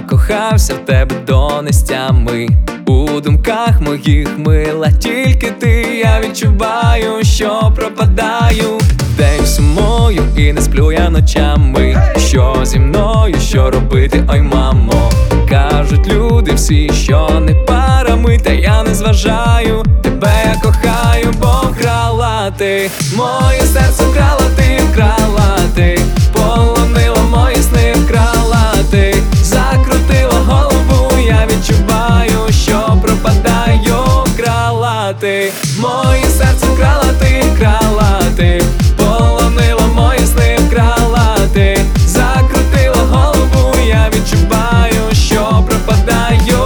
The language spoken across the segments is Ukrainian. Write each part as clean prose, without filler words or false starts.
закохався в тебе до нестями. У думках моїх мила тільки ти. Я відчуваю, що пропадаю. День сумую і не сплю я ночами. Що зі мною, що робити, ой мамо? Кажуть люди всі, що не пара ми, та я не зважаю. Тебе я кохаю, бо вкрала ти моє серце, вкрала ти, вкрала ти, полонила мої сни, вкрала ти, закрутила голову, я відчуваю, що пропадаю. Вкрала ти моє серце, вкрала ти, вкрала ти, полонила мої сни, вкрала ти, закрутила голову, я відчуваю, що пропадаю.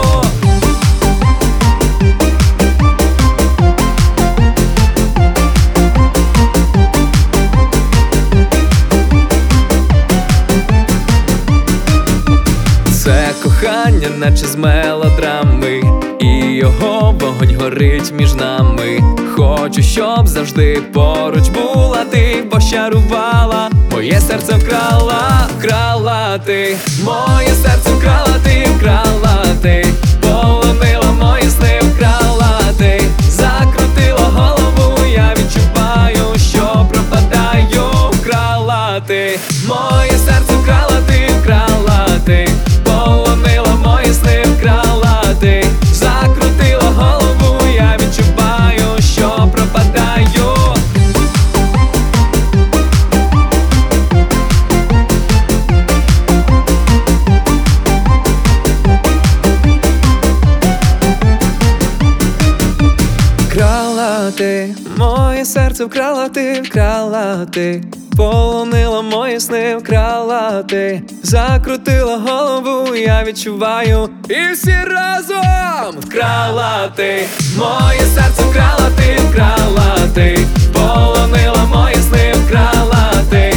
Це кохання, наче з мелодрами, і його вогонь горить між нами. Хочу, щоб завжди поруч була ти, бо щарувала, моє серце вкрала, вкрала ти, моє серце вкрала ти, вкрала ти, полонила мої сни, вкрала ти, закрутила голову, я відчуваю, що пропадаю. Вкрала ти моє серце, вкрала ти, вкрала ти, полонила мої сни, вкрала ти, закрутила голову, я відчуваю, що пропадаю. Вкрала ти моє серце, вкрала ти, вкрала ти, полонила мої сни, вкрала ти, закрутила голову, я відчуваю, і всі разом. Вкрала ти моє серце, вкрала ти, вкрала ти, полонила мої сни, вкрала ти,